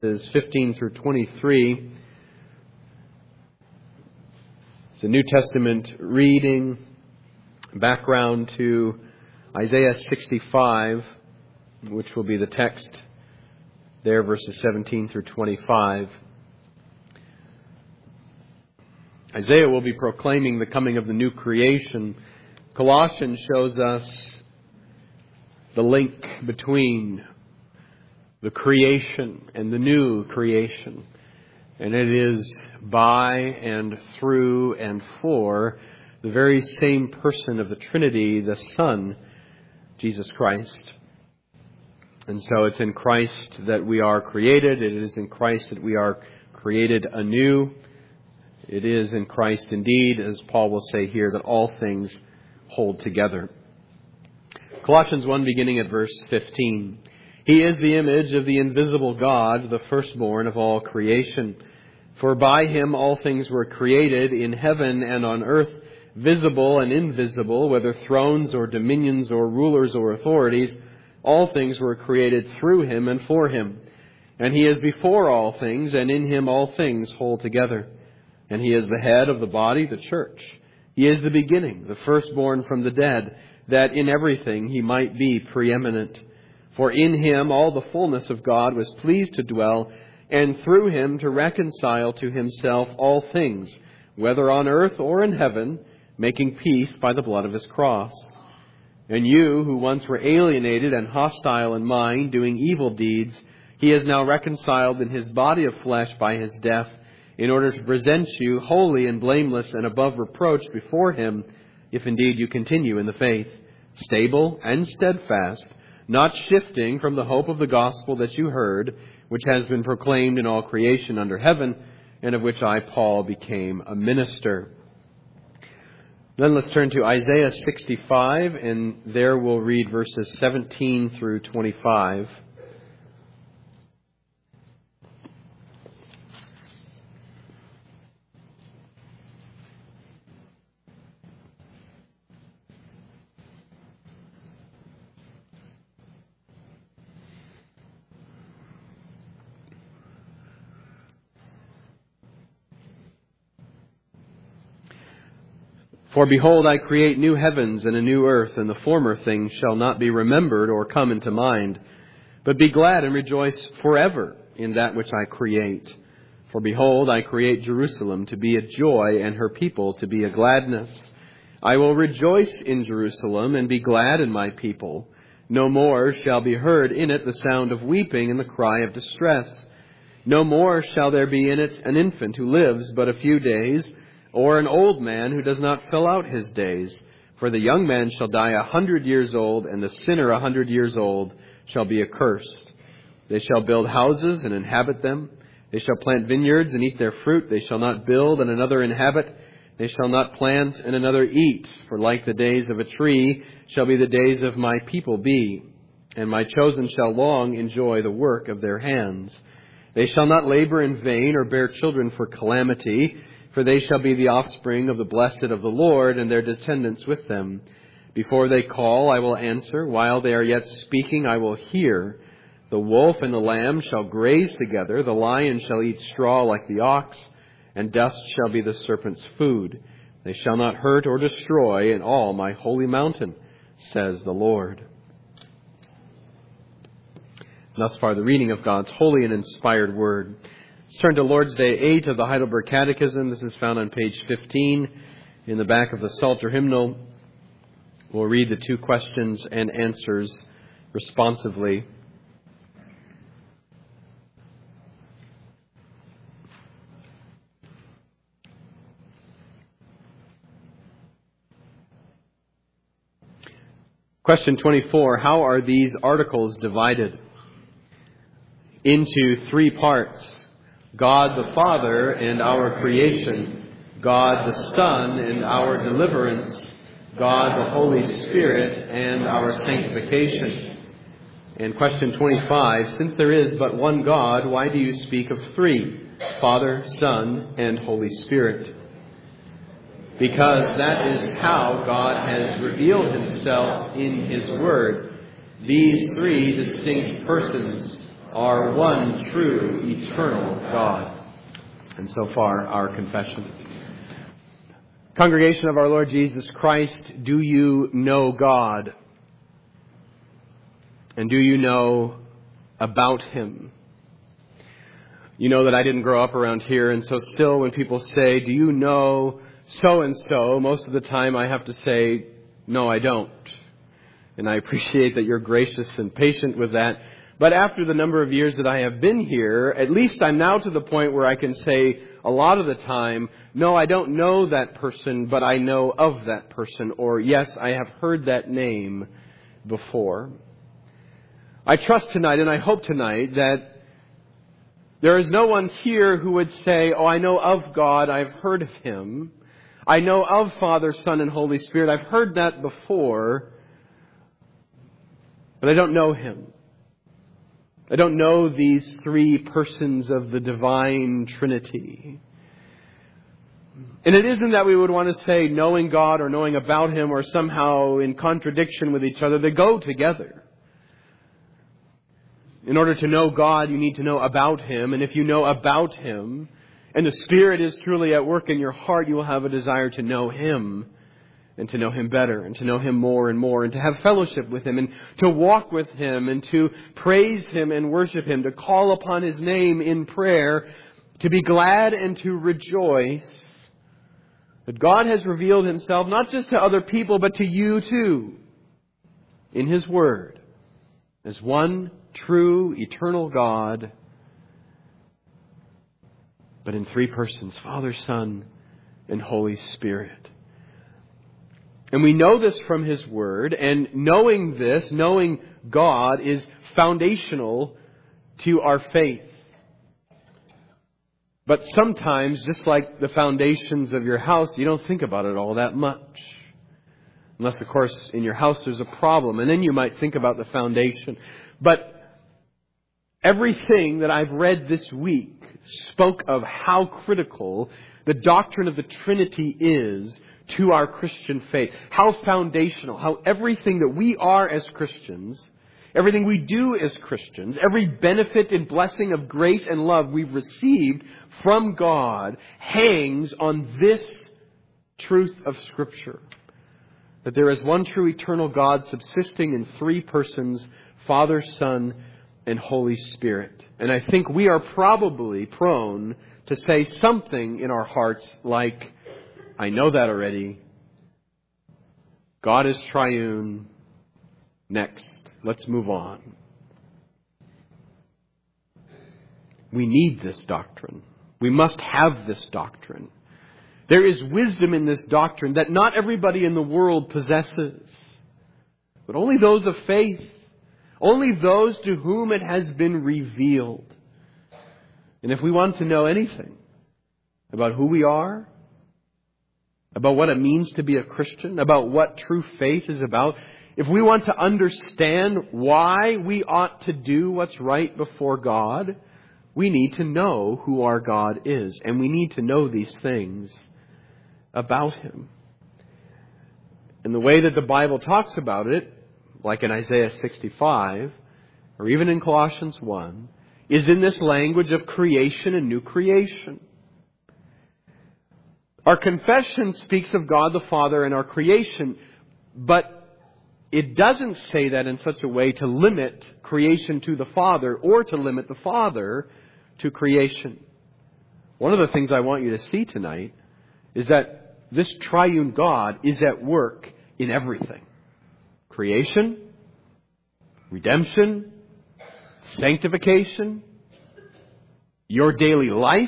Verses 15 through 23. It's a New Testament reading, background to Isaiah 65, which will be the text there, verses 17 through 25. Isaiah will be proclaiming the coming of the new creation. Colossians shows us the link between the creation and the new creation. And it is by and through and for the very same person of the Trinity, the Son, Jesus Christ. And so it's in Christ that we are created. It is in Christ that we are created anew. It is in Christ indeed, as Paul will say here, that all things hold together. Colossians 1, beginning at verse 15. He is the image of the invisible God, the firstborn of all creation. For by him all things were created in heaven and on earth, visible and invisible, whether thrones or dominions or rulers or authorities. All things were created through him and for him. And he is before all things, and in him all things hold together. And he is the head of the body, the church. He is the beginning, the firstborn from the dead, that in everything he might be preeminent. For in him all the fullness of God was pleased to dwell, and through him to reconcile to himself all things, whether on earth or in heaven, making peace by the blood of his cross. And you, who once were alienated and hostile in mind, doing evil deeds, he is now reconciled in his body of flesh by his death, in order to present you holy and blameless and above reproach before him, if indeed you continue in the faith, stable and steadfast, not shifting from the hope of the gospel that you heard, which has been proclaimed in all creation under heaven, and of which I, Paul, became a minister. Then let's turn to Isaiah 65, and there we'll read verses 17 through 25. For behold, I create new heavens and a new earth, and the former things shall not be remembered or come into mind. But be glad and rejoice forever in that which I create. For behold, I create Jerusalem to be a joy, and her people to be a gladness. I will rejoice in Jerusalem and be glad in my people. No more shall be heard in it the sound of weeping and the cry of distress. No more shall there be in it an infant who lives but a few days, or an old man who does not fill out his days. For the young man shall die 100 years old, and the sinner 100 years old shall be accursed. They shall build houses and inhabit them. They shall plant vineyards and eat their fruit. They shall not build and another inhabit. They shall not plant and another eat. For like the days of a tree shall be the days of my people be. And my chosen shall long enjoy the work of their hands. They shall not labor in vain or bear children for calamity. For they shall be the offspring of the blessed of the Lord, and their descendants with them. Before they call, I will answer. While they are yet speaking, I will hear. The wolf and the lamb shall graze together. The lion shall eat straw like the ox, and dust shall be the serpent's food. They shall not hurt or destroy in all my holy mountain, says the Lord. Thus far, the reading of God's holy and inspired word. Let's turn to Lord's Day 8 of the Heidelberg Catechism. This is found on page 15 in the back of the Psalter hymnal. We'll read the two questions and answers responsively. Question 24, how are these articles divided? Into three parts. God the Father and our creation, God the Son and our deliverance, God the Holy Spirit and our sanctification. And question 25, since there is but one God, why do you speak of three, Father, Son, and Holy Spirit? Because that is how God has revealed himself in his Word. These three distinct persons, are one true, eternal God. And so far, our confession. Congregation of our Lord Jesus Christ, do you know God? And do you know about Him? You know that I didn't grow up around here, and so still when people say, do you know so-and-so, most of the time I have to say, no, I don't. And I appreciate that you're gracious and patient with that. But after the number of years that I have been here, at least I'm now to the point where I can say a lot of the time, no, I don't know that person, but I know of that person. Or, yes, I have heard that name before. I trust tonight and I hope tonight that there is no one here who would say, oh, I know of God, I've heard of Him. I know of Father, Son, and Holy Spirit. I've heard that before, but I don't know Him. I don't know these three persons of the divine Trinity. And it isn't that we would want to say knowing God or knowing about Him are somehow in contradiction with each other. They go together. In order to know God, you need to know about Him. And if you know about Him, and the Spirit is truly at work in your heart, you will have a desire to know Him, and to know Him better, and to know Him more and more, and to have fellowship with Him, and to walk with Him, and to praise Him and worship Him, to call upon His name in prayer, to be glad and to rejoice that God has revealed Himself not just to other people, but to you too, in His Word, as one true, eternal God, but in three persons, Father, Son, and Holy Spirit. And we know this from His Word, and knowing this, knowing God, is foundational to our faith. But sometimes, just like the foundations of your house, you don't think about it all that much. Unless, of course, in your house there's a problem, and then you might think about the foundation. But everything that I've read this week spoke of how critical the doctrine of the Trinity is to our Christian faith. How foundational, how everything that we are as Christians, everything we do as Christians, every benefit and blessing of grace and love we've received from God hangs on this truth of Scripture. That there is one true eternal God subsisting in three persons, Father, Son, and Holy Spirit. And I think we are probably prone to say something in our hearts like, I know that already. God is triune. Next. Let's move on. We need this doctrine. We must have this doctrine. There is wisdom in this doctrine that not everybody in the world possesses, but only those of faith, only those to whom it has been revealed. And if we want to know anything about who we are, about what it means to be a Christian, about what true faith is about, if we want to understand why we ought to do what's right before God, we need to know who our God is. And we need to know these things about Him. And the way that the Bible talks about it, like in Isaiah 65, or even in Colossians 1, is in this language of creation and new creation. Our confession speaks of God the Father and our creation, but it doesn't say that in such a way to limit creation to the Father or to limit the Father to creation. One of the things I want you to see tonight is that this triune God is at work in everything. Creation, redemption, sanctification, your daily life,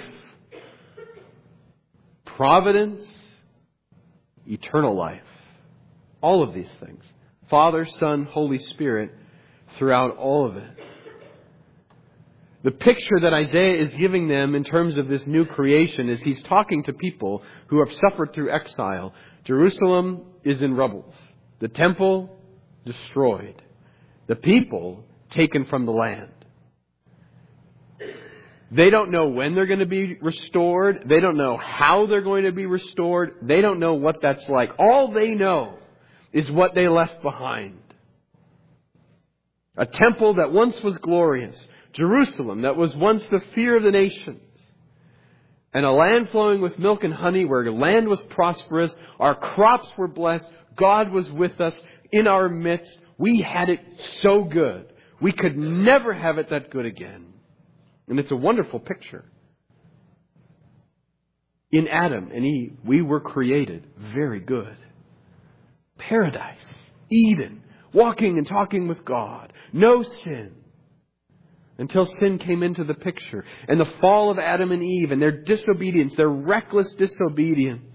providence, eternal life. All of these things. Father, Son, Holy Spirit, throughout all of it. The picture that Isaiah is giving them in terms of this new creation is he's talking to people who have suffered through exile. Jerusalem is in rubble. The temple destroyed. The people taken from the land. They don't know when they're going to be restored. They don't know how they're going to be restored. They don't know what that's like. All they know is what they left behind. A temple that once was glorious, Jerusalem, that was once the fear of the nations, and a land flowing with milk and honey, where land was prosperous, our crops were blessed, God was with us in our midst. We had it so good. We could never have it that good again. And it's a wonderful picture. In Adam and Eve, we were created very good. Paradise, Eden, walking and talking with God. No sin. Until sin came into the picture. And the fall of Adam and Eve and their disobedience, their reckless disobedience.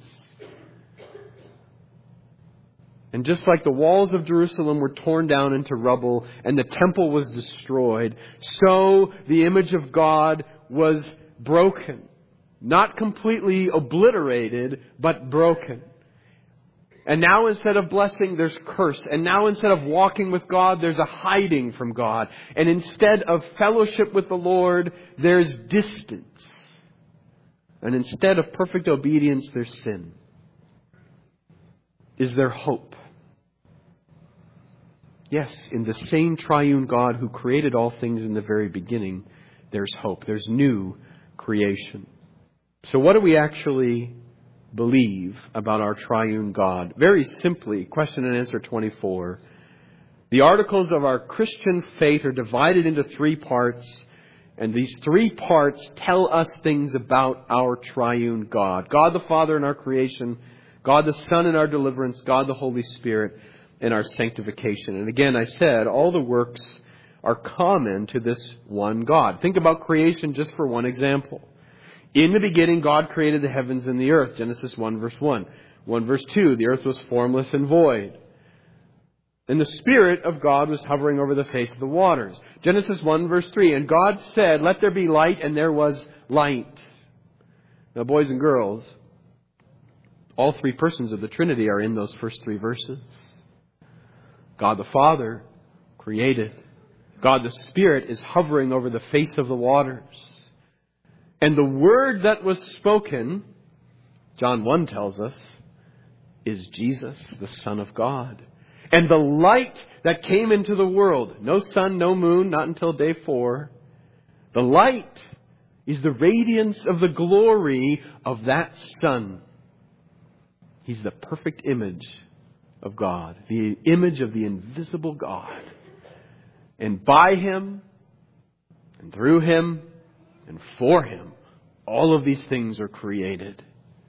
And just like the walls of Jerusalem were torn down into rubble and the temple was destroyed, so the image of God was broken. Not completely obliterated, but broken. And now instead of blessing, there's curse. And now instead of walking with God, there's a hiding from God. And instead of fellowship with the Lord, there's distance. And instead of perfect obedience, there's sin. Is there hope? Yes, in the same triune God who created all things in the very beginning, there's hope. There's new creation. So what do we actually believe about our triune God? Very simply, question and answer 24. The articles of our Christian faith are divided into 3 parts, and these 3 parts tell us things about our triune God. God the Father in our creation, God the Son in our deliverance, God the Holy Spirit in our sanctification. And again, I said, all the works are common to this one God. Think about creation just for one example. In the beginning, God created the heavens and the earth. Genesis 1 verse 1. 1 verse 2, the earth was formless and void. And the Spirit of God was hovering over the face of the waters. Genesis 1 verse 3, and God said, let there be light, and there was light. Now, boys and girls, all 3 persons of the Trinity are in those first 3 verses. God the Father created. God the Spirit is hovering over the face of the waters. And the word that was spoken, John 1 tells us, is Jesus, the Son of God. And the light that came into the world, no sun, no moon, not until day 4. The light is the radiance of the glory of that Son. He's the perfect image of God, the image of the invisible God. And by Him, and through Him, and for Him, all of these things are created.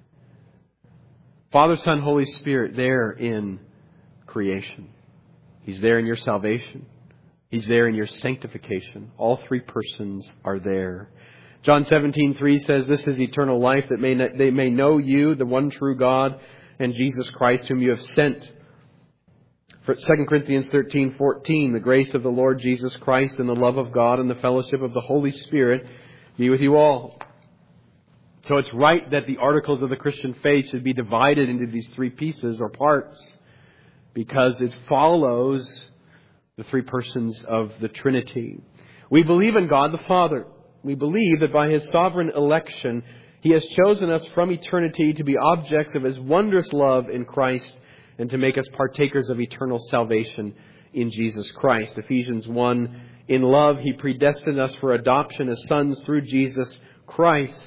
Father, Son, Holy Spirit, there in creation. He's there in your salvation. He's there in your sanctification. All 3 persons are there. John 17:3 says, this is eternal life, that they may know you, the one true God, and Jesus Christ, whom you have sent. For 2 Corinthians 13:14, the grace of the Lord Jesus Christ and the love of God and the fellowship of the Holy Spirit be with you all. So it's right that the articles of the Christian faith should be divided into these 3 pieces or parts, because it follows the 3 persons of the Trinity. We believe in God the Father. We believe that by His sovereign election, He has chosen us from eternity to be objects of His wondrous love in Christ and to make us partakers of eternal salvation in Jesus Christ. Ephesians 1, in love He predestined us for adoption as sons through Jesus Christ.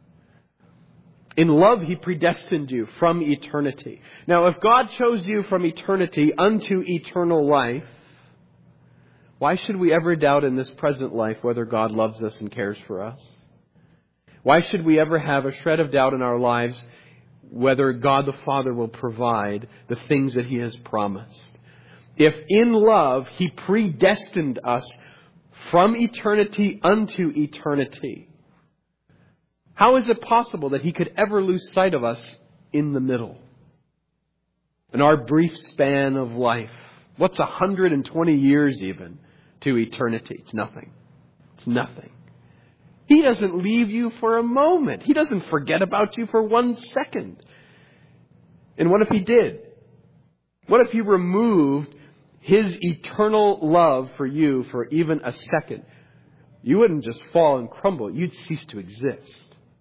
In love He predestined you from eternity. Now, if God chose you from eternity unto eternal life, why should we ever doubt in this present life whether God loves us and cares for us? Why should we ever have a shred of doubt in our lives whether God the Father will provide the things that He has promised? If in love He predestined us from eternity unto eternity, how is it possible that He could ever lose sight of us in the middle? In our brief span of life. What's 120 years even to eternity? It's nothing. It's nothing. He doesn't leave you for a moment. He doesn't forget about you for 1 second. And what if He did? What if He removed His eternal love for you for even a second? You wouldn't just fall and crumble. You'd cease to exist.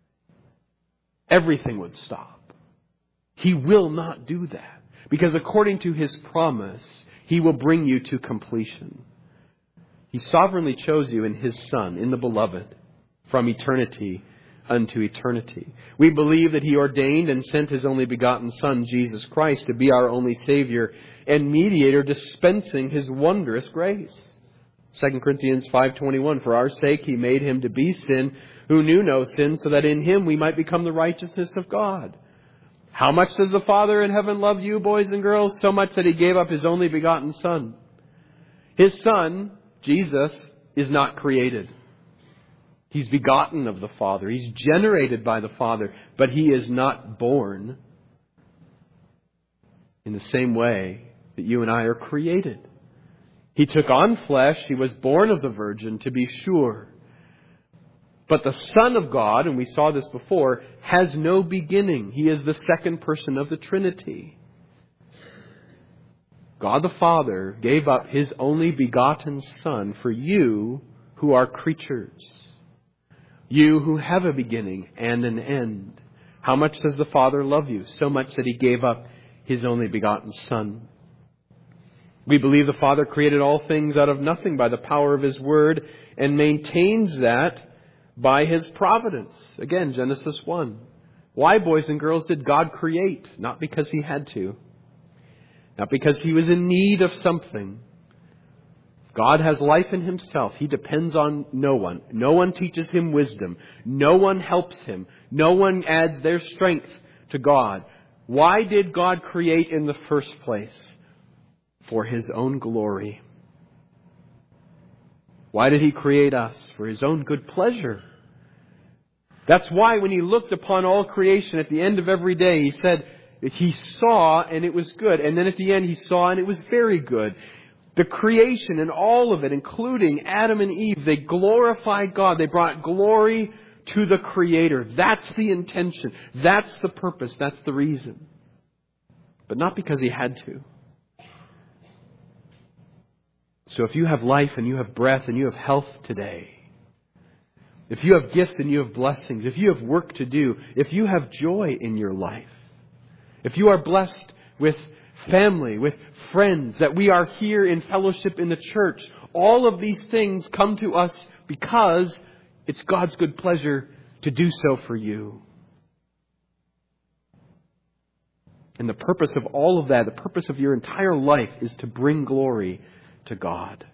Everything would stop. He will not do that. Because according to His promise, He will bring you to completion. He sovereignly chose you in His Son, in the Beloved, from eternity unto eternity. We believe that He ordained and sent His only begotten Son, Jesus Christ, to be our only Savior and mediator, dispensing His wondrous grace. 2 Corinthians 5:21, for our sake He made Him to be sin who knew no sin, so that in Him we might become the righteousness of God. How much does the Father in heaven love you, boys and girls? So much that He gave up His only begotten Son. His Son, Jesus, is not created. He's begotten of the Father. He's generated by the Father, but He is not born in the same way that you and I are created. He took on flesh. He was born of the Virgin, to be sure. But the Son of God, and we saw this before, has no beginning. He is the second person of the Trinity. God the Father gave up His only begotten Son for you who are creatures. You who have a beginning and an end. How much does the Father love you? So much that He gave up His only begotten Son. We believe the Father created all things out of nothing by the power of His Word and maintains that by His providence. Again, Genesis 1. Why, boys and girls, did God create? Not because He had to. Not because He was in need of something. God has life in Himself. He depends on no one. No one teaches Him wisdom. No one helps Him. No one adds their strength to God. Why did God create in the first place? For His own glory. Why did He create us? For His own good pleasure. That's why when He looked upon all creation at the end of every day, He said that He saw and it was good. And then at the end He saw and it was very good. The creation and all of it, including Adam and Eve, they glorified God. They brought glory to the Creator. That's the intention. That's the purpose. That's the reason. But not because He had to. So if you have life and you have breath and you have health today, if you have gifts and you have blessings, if you have work to do, if you have joy in your life, if you are blessed with family, with friends, that we are here in fellowship in the church, all of these things come to us because it's God's good pleasure to do so for you. And the purpose of all of that, the purpose of your entire life, is to bring glory to God.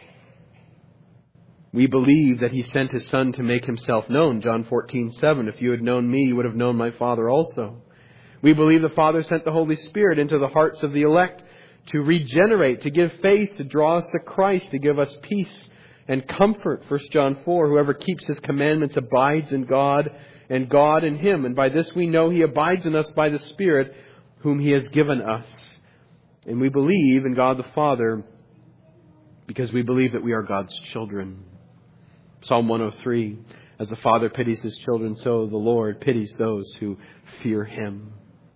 We believe that He sent His Son to make Himself known. John 14:7. If you had known me, you would have known my Father also. We believe the Father sent the Holy Spirit into the hearts of the elect to regenerate, to give faith, to draw us to Christ, to give us peace and comfort. 1 John 4. Whoever keeps His commandments abides in God, and God in him. And by this we know He abides in us by the Spirit whom He has given us. And we believe in God the Father because we believe that we are God's children. Psalm 103, as the Father pities His children, so the Lord pities those who fear Him.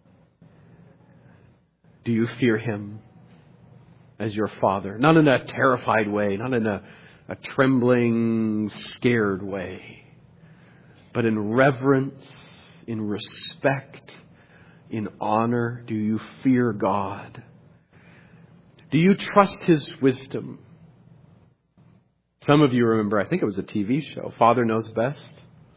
Do you fear Him as your Father? Not in a terrified way, not in a trembling, scared way, but in reverence, in respect, in honor. Do you fear God? Do you trust His wisdom? Some of you remember, I think it was a TV show, Father Knows Best.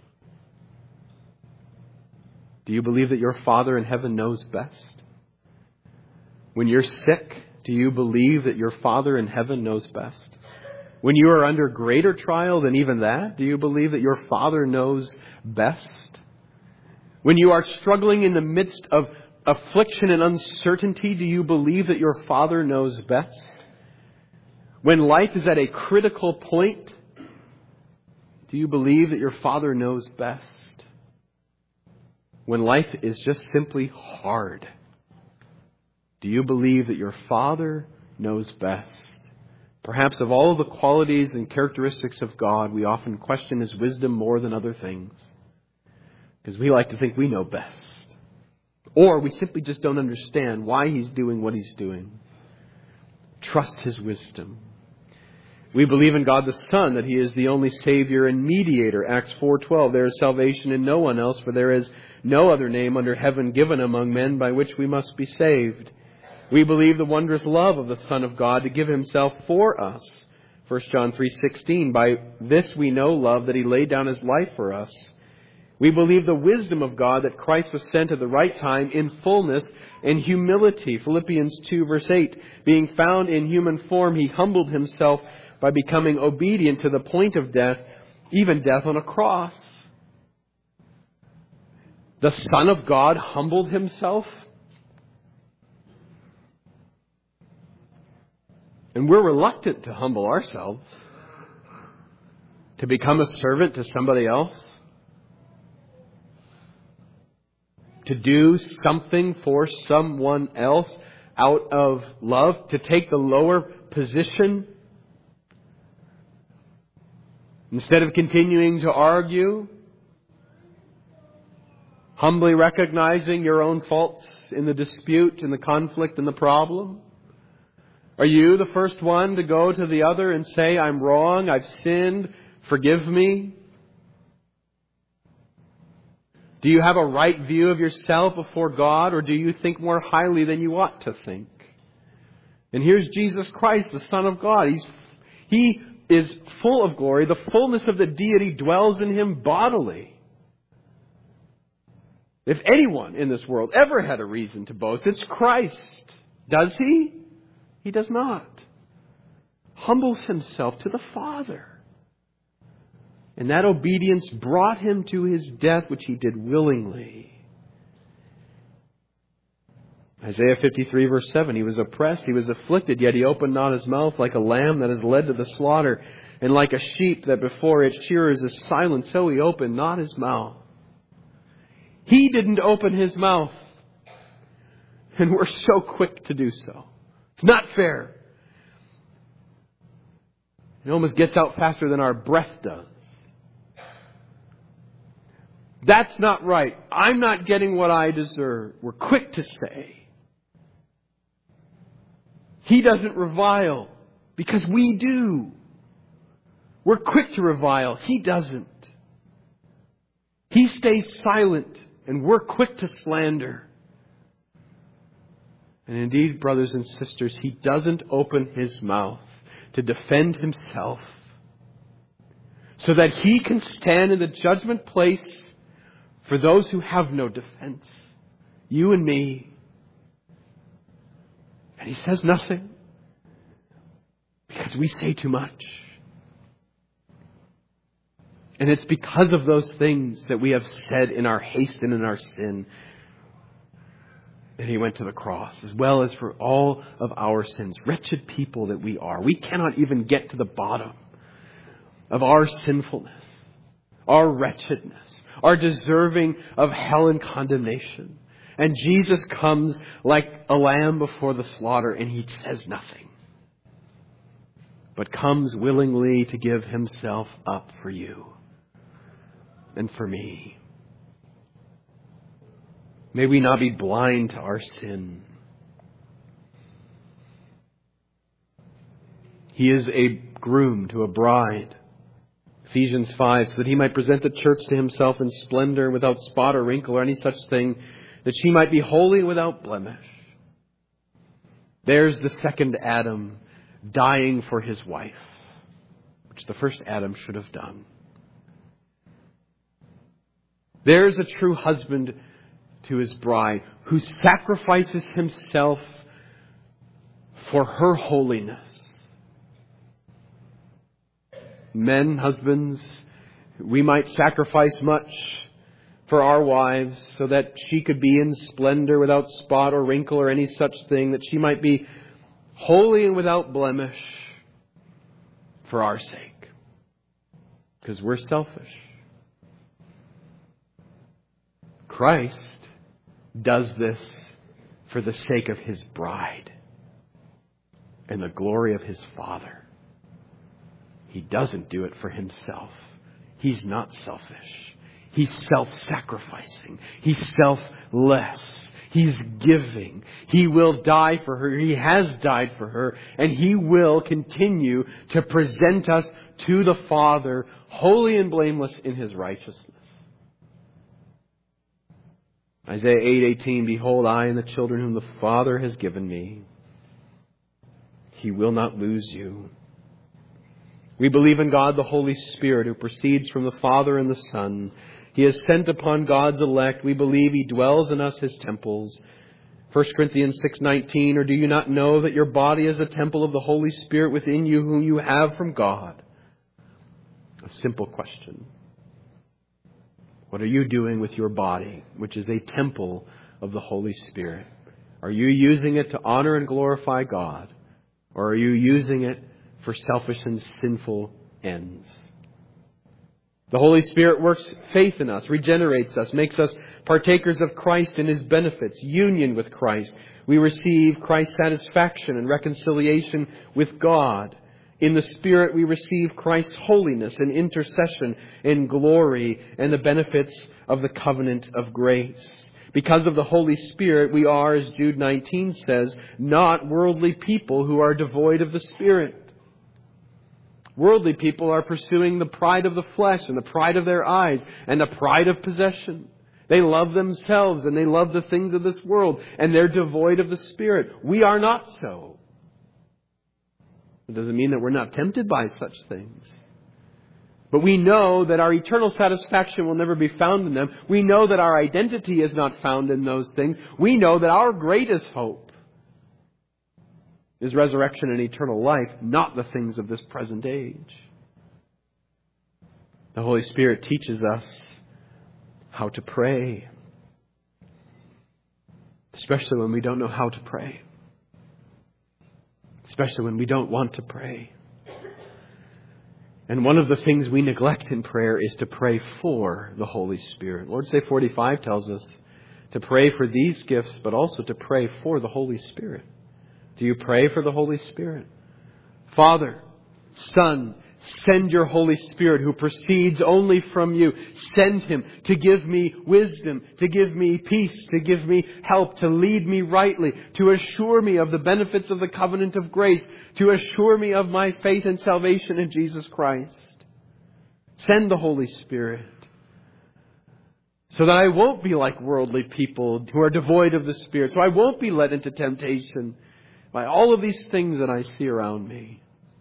Do you believe that your Father in heaven knows best? When you're sick, do you believe that your Father in heaven knows best? When you are under greater trial than even that, do you believe that your Father knows best? When you are struggling in the midst of affliction and uncertainty, do you believe that your Father knows best? When life is at a critical point, do you believe that your Father knows best? When life is just simply hard, do you believe that your Father knows best? Perhaps of all the qualities and characteristics of God, we often question His wisdom more than other things, because we like to think we know best. Or we simply just don't understand why He's doing what He's doing. Trust His wisdom. We believe in God the Son, that He is the only Savior and mediator. Acts 4:12, there is salvation in no one else, for there is no other name under heaven given among men by which we must be saved. We believe the wondrous love of the Son of God to give Himself for us, 1 John 3:16, by this we know love, that He laid down His life for us. We believe the wisdom of God, that Christ was sent at the right time in fullness and humility. Philippians 2 verse 8, being found in human form, He humbled Himself by becoming obedient to the point of death, even death on a cross. The Son of God humbled Himself. And we're reluctant to humble ourselves, to become a servant to somebody else, to do something for someone else out of love, to take the lower position instead of continuing to argue, humbly recognizing your own faults in the dispute, in the conflict, in the problem. Are you the first one to go to the other and say, I'm wrong, I've sinned, forgive me? Do you have a right view of yourself before God, or do you think more highly than you ought to think? And here's Jesus Christ, the Son of God. He is full of glory. The fullness of the deity dwells in Him bodily. If anyone in this world ever had a reason to boast, it's Christ. Does He? He does not. Humbles Himself to the Father. And that obedience brought Him to His death, which He did willingly. Isaiah 53 verse 7, He was oppressed, He was afflicted, yet He opened not His mouth. Like a lamb that is led to the slaughter, and like a sheep that before its shearers is silent, so He opened not His mouth. He didn't open His mouth. And we're so quick to do so. It's not fair. It almost gets out faster than our breath does. That's not right. I'm not getting what I deserve. We're quick to say. He doesn't revile because we do. We're quick to revile. He doesn't. He stays silent and we're quick to slander. And indeed, brothers and sisters, He doesn't open His mouth to defend Himself so that He can stand in the judgment place for those who have no defense. You and me. And He says nothing because we say too much. And it's because of those things that we have said in our haste and in our sin that He went to the cross, as well as for all of our sins. Wretched people that we are. We cannot even get to the bottom of our sinfulness, our wretchedness, our deserving of hell and condemnation. And Jesus comes like a lamb before the slaughter, and He says nothing, but comes willingly to give Himself up for you and for me. May we not be blind to our sin. He is a groom to a bride. Ephesians 5, so that He might present the church to Himself in splendor, without spot or wrinkle or any such thing, that she might be holy without blemish. There's the second Adam dying for his wife, which the first Adam should have done. There's a true husband to his bride who sacrifices himself for her holiness. Men, husbands, we might sacrifice much for our wives so that she could be in splendor without spot or wrinkle or any such thing, that she might be holy and without blemish for our sake, because we're selfish. Christ does this for the sake of His bride and the glory of His Father. He doesn't do it for Himself. He's not selfish. He's self-sacrificing. He's selfless. He's giving. He will die for her. He has died for her. And He will continue to present us to the Father, holy and blameless in His righteousness. Isaiah 8:18, behold, I and the children whom the Father has given me, He will not lose you. We believe in God, the Holy Spirit, who proceeds from the Father and the Son. He is sent upon God's elect. We believe He dwells in us, His temples. 1 Corinthians 6:19, or do you not know that your body is a temple of the Holy Spirit within you, whom you have from God? A simple question. What are you doing with your body, which is a temple of the Holy Spirit? Are you using it to honor and glorify God? Or are you using it for selfish and sinful ends? The Holy Spirit works faith in us, regenerates us, makes us partakers of Christ and His benefits, union with Christ. We receive Christ's satisfaction and reconciliation with God. In the Spirit we receive Christ's holiness and intercession and glory and the benefits of the covenant of grace. Because of the Holy Spirit, we are, as Jude 19 says, not worldly people who are devoid of the Spirit. Worldly people are pursuing the pride of the flesh and the pride of their eyes and the pride of possession. They love themselves and they love the things of this world, and they're devoid of the Spirit. We are not so. It doesn't mean that we're not tempted by such things. But we know that our eternal satisfaction will never be found in them. We know that our identity is not found in those things. We know that our greatest hope is resurrection and eternal life, not the things of this present age. The Holy Spirit teaches us how to pray, especially when we don't know how to pray, especially when we don't want to pray. And one of the things we neglect in prayer is to pray for the Holy Spirit. Lord's Day 45 tells us to pray for these gifts, but also to pray for the Holy Spirit. Do you pray for the Holy Spirit? Father, Son, send your Holy Spirit who proceeds only from you. Send Him to give me wisdom, to give me peace, to give me help, to lead me rightly, to assure me of the benefits of the covenant of grace, to assure me of my faith and salvation in Jesus Christ. Send the Holy Spirit so that I won't be like worldly people who are devoid of the Spirit, so I won't be led into temptation by all of these things that I see around me.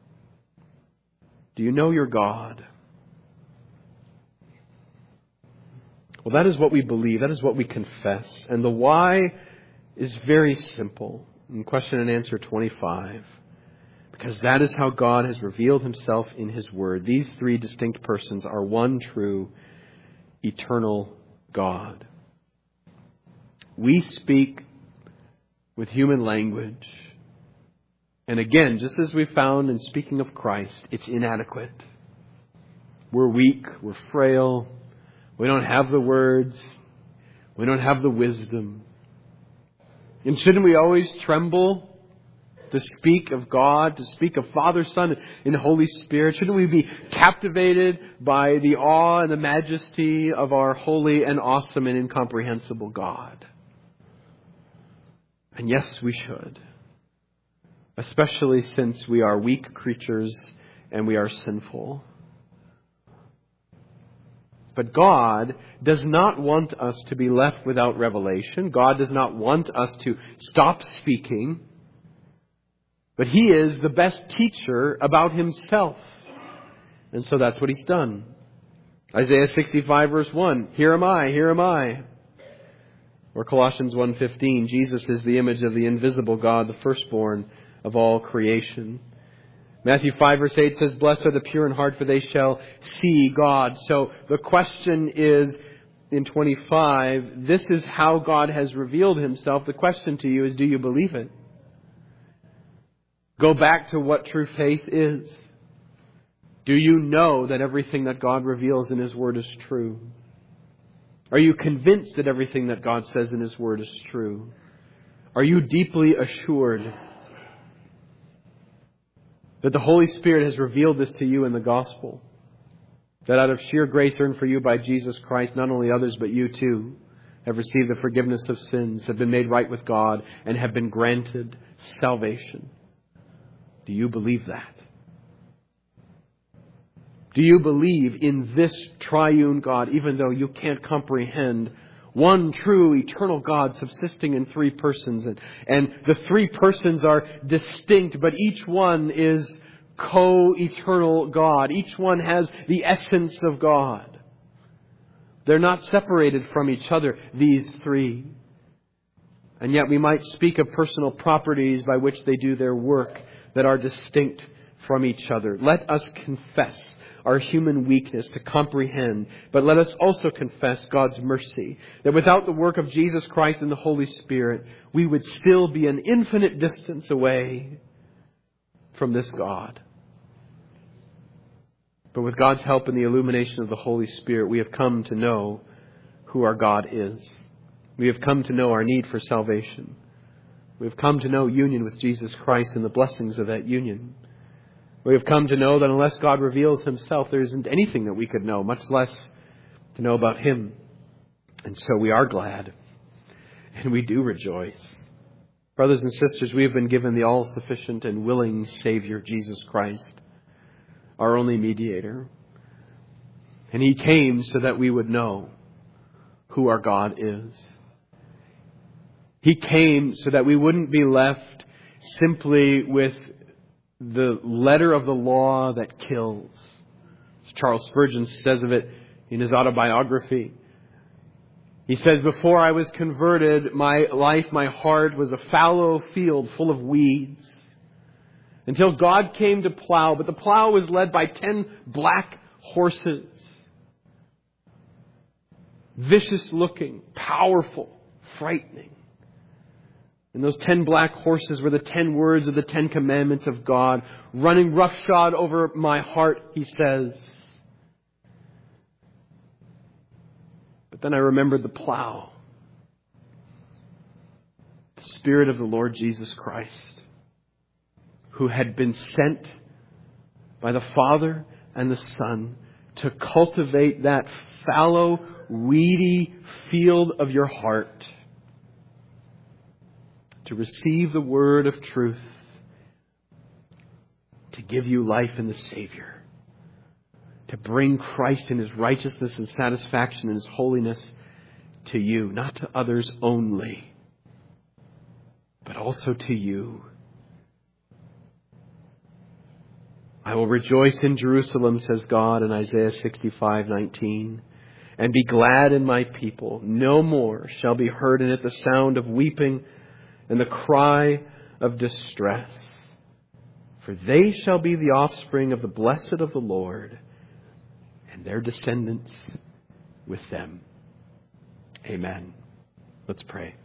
Do you know your God? Well, that is what we believe. That is what we confess. And the why is very simple. In question and answer 25. Because that is how God has revealed Himself in His Word. These three distinct persons are one true, eternal God. We speak with human language. And again, just as we found in speaking of Christ, it's inadequate. We're weak, we're frail, we don't have the words, we don't have the wisdom. And shouldn't we always tremble to speak of God, to speak of Father, Son, and the Holy Spirit? Shouldn't we be captivated by the awe and the majesty of our holy and awesome and incomprehensible God? And yes, we should. Especially since we are weak creatures and we are sinful. But God does not want us to be left without revelation. God does not want us to stop speaking. But He is the best teacher about Himself. And so that's what He's done. Isaiah 65 verse 1, here am I, here am I. Or Colossians 1:15, Jesus is the image of the invisible God, the firstborn of all creation. Matthew 5 verse 8 says, blessed are the pure in heart, for they shall see God. So the question is, in 25, this is how God has revealed Himself. The question to you is, do you believe it? Go back to what true faith is. Do you know that everything that God reveals in His Word is true? Are you convinced that everything that God says in His Word is true? Are you deeply assured that the Holy Spirit has revealed this to you in the gospel? That out of sheer grace earned for you by Jesus Christ, not only others but you too have received the forgiveness of sins, have been made right with God, and have been granted salvation. Do you believe that? Do you believe in this triune God, even though you can't comprehend one true eternal God subsisting in three persons? And the three persons are distinct, but each one is co-eternal God. Each one has the essence of God. They're not separated from each other, these three. And yet we might speak of personal properties by which they do their work that are distinct from each other. Let us confess our human weakness to comprehend, but let us also confess God's mercy, that without the work of Jesus Christ and the Holy Spirit, we would still be an infinite distance away from this God. But with God's help and the illumination of the Holy Spirit, we have come to know who our God is. We have come to know our need for salvation. We have come to know union with Jesus Christ and the blessings of that union. We have come to know that unless God reveals Himself, there isn't anything that we could know, much less to know about Him. And so we are glad, and we do rejoice. Brothers and sisters, we have been given the all-sufficient and willing Savior, Jesus Christ, our only mediator. And He came so that we would know who our God is. He came so that we wouldn't be left simply with the letter of the law that kills. As Charles Spurgeon says of it in his autobiography. He says, before I was converted, my life, my heart was a fallow field full of weeds. Until God came to plow, but the plow was led by 10 black horses. Vicious looking, powerful, frightening. And those 10 black horses were the 10 words of the 10 commandments of God, running roughshod over my heart, he says. But then I remembered the plow. The Spirit of the Lord Jesus Christ, who had been sent by the Father and the Son to cultivate that fallow, weedy field of your heart, to receive the word of truth, to give you life in the Savior, to bring Christ in His righteousness and satisfaction and His holiness to you, not to others only, but also to you. I will rejoice in Jerusalem, says God in Isaiah 65:19, and be glad in my people. No more shall be heard in it the sound of weeping and the cry of distress. For they shall be the offspring of the blessed of the Lord, and their descendants with them. Amen. Let's pray.